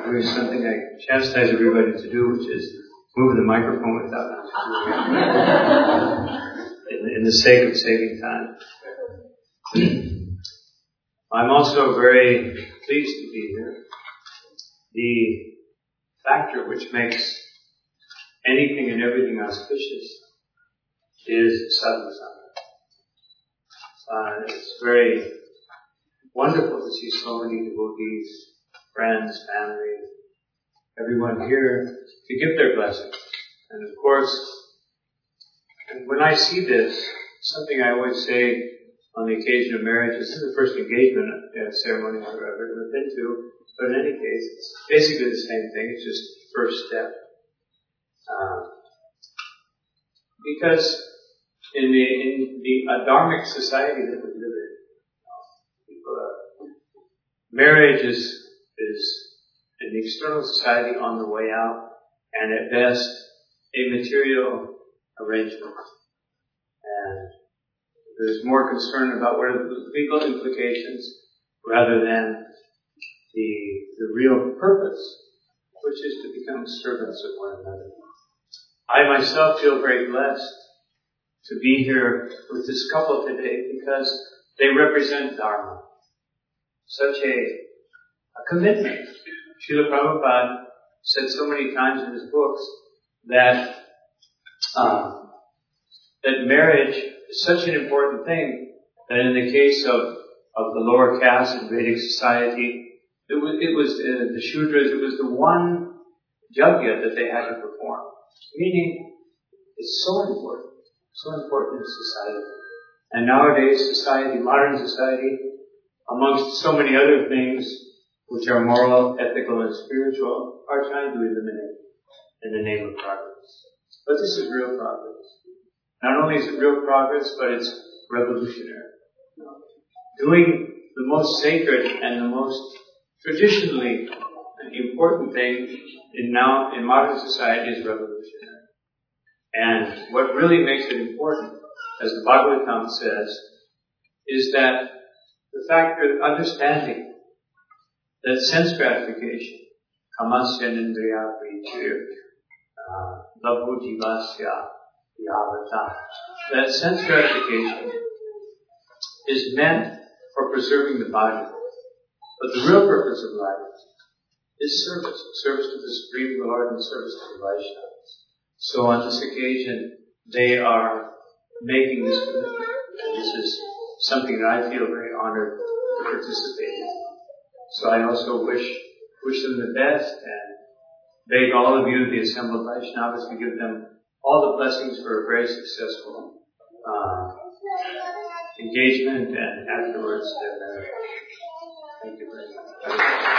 doing something I chastise everybody to do, which is move the microphone without in the sake of saving time. I'm also very pleased to be here. The factor which makes anything and everything auspicious is sadhusanga. It's very wonderful to see so many devotees, friends, family, everyone here to give their blessings. And of course, when I see this, something I always say on the occasion of marriage, this is the first engagement ceremony I've ever been to, but in any case, it's basically the same thing, it's just the first step. Because in the dharmic society that we live in, marriage is an external society on the way out, and at best, a material arrangement. And there's more concern about what are the legal implications rather than the real purpose, which is to become servants of one another. I myself feel very blessed to be here with this couple today because they represent Dharma. Such a commitment. Srila Prabhupada said so many times in his books that marriage is such an important thing that in the case of the lower caste in Vedic society, it was the Shudras, it was the one yajna that they had to perform. Meaning, it's so important in society. And nowadays society, modern society, amongst so many other things which are moral, ethical, and spiritual, are trying to eliminate in the name of progress. But this is real progress. Not only is it real progress, but it's revolutionary. Doing the most sacred and the most traditionally important thing in modern society is revolutionary. And what really makes it important, as the Bhagavatam says, is that the fact that understanding that sense gratification, kamasya nindriya prithir, labhu jivasya yavata, that sense gratification is meant for preserving the body. But the real purpose of life is service to the Supreme Lord and service to the Vaishnavas. So on this occasion, they are making this commitment. And this is something that I feel very honored to participate in. So I also wish them the best and beg all of you, the assembled Vaishnavas, to give them all the blessings for a very successful engagement and afterwards their marriage. Thank you very much.